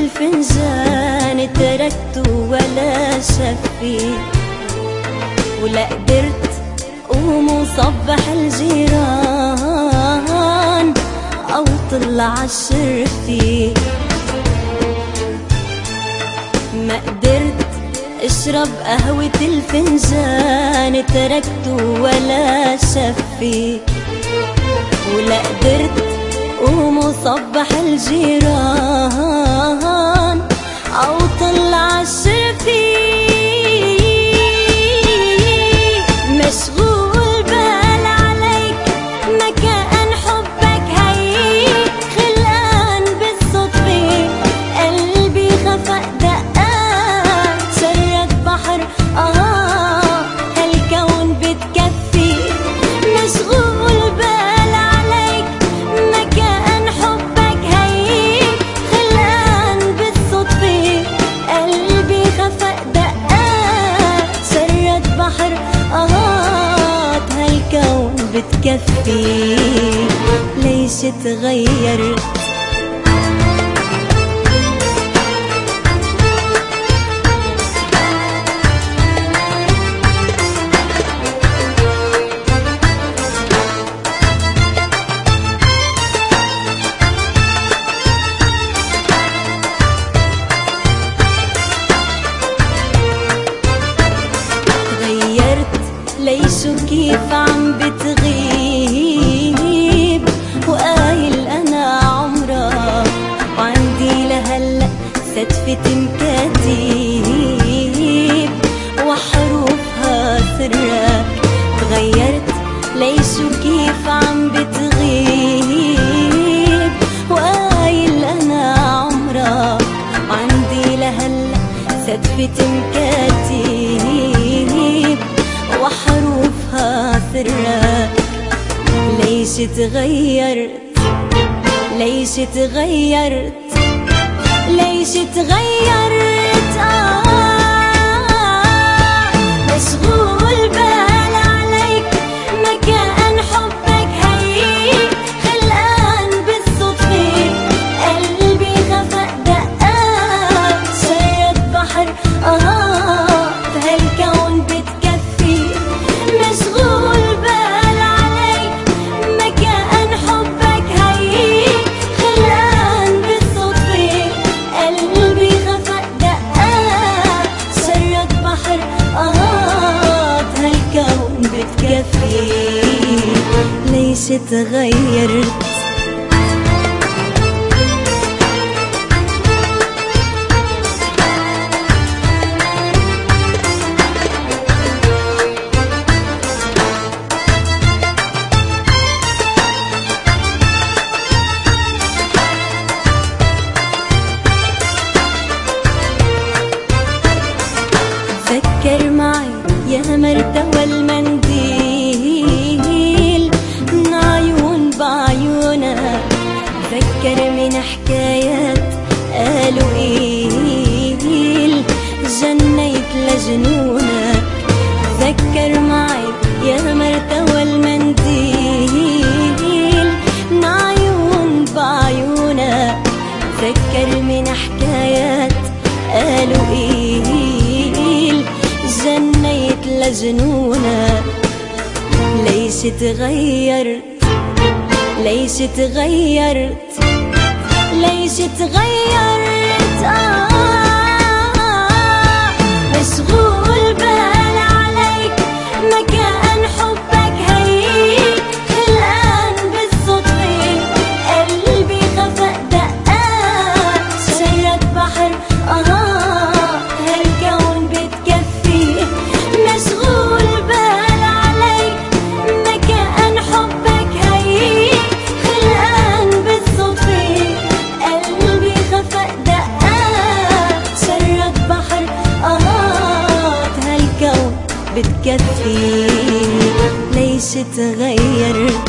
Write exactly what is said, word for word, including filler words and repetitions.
الفنجان تركته ولا شفي، ولا قدرت قوم وصبح الجيران أو طلع الشرفي. ما قدرت اشرب قهوة الفنجان تركته ولا شفي، ولا قدرت قوم وصبح الجيران أو طلع الشرفي. مشغول بال عليك مكان حبك هيك، خلقان بالصدفة قلبي خفق دقات، شرد بحر آه هالكون بتكفي. مشغول بال عليك مكان حبك هيك، خلقان بالصدفة قلبي خفق دقات، شرد بحر آهات هالكون بتكفي. ليش تغيرت ليش وكيف عم بتغيب، وقايل أنا عمرك وعندي لهلأ ستفة مكاتيب وحروفها سرك. تغيرت ليش وكيف عم بتغيب، وقايل أنا عمرك وعندي لهلأ ستفة مكاتيب وحروفها سرك. ليش تغيرت ليش تغيرت ليش تغيرت آه مشغول بال عليك مكان حبك هيك، خلقان بالصدفة قلبي خفق دقات، شرد بحر آه هالكون بتكفي. مشغول بال عليك مكان حبك هيك، خلقان بالصدفة قلبي خفق دقات، شرد بحر آهات هالكون بتكفي. ليش تغيرت فكر معي يا مرتوى المنديل من عيون بعيونك، فكر من حكايات قالوا إيل جنيت لجنونك. فكر معي يا مرتوى المنديل من عيون بعيونك، فكر من حكايات قالوا إيل جنيت لجنونك. ليش تغيرت ليش تغيرت ليش تغيرت آه مشغول بال عليك مكان حبك هيك، خلقان بالصدفة قلبي خفق دقات، شرد بحر آه هالكون بتكفي. مشغول بال عليك مكان حبك هيك، خلقان بالصدفة قلبي خفق دقات، شرد بحر آهات هالكون بتكفي. ليش تغيرت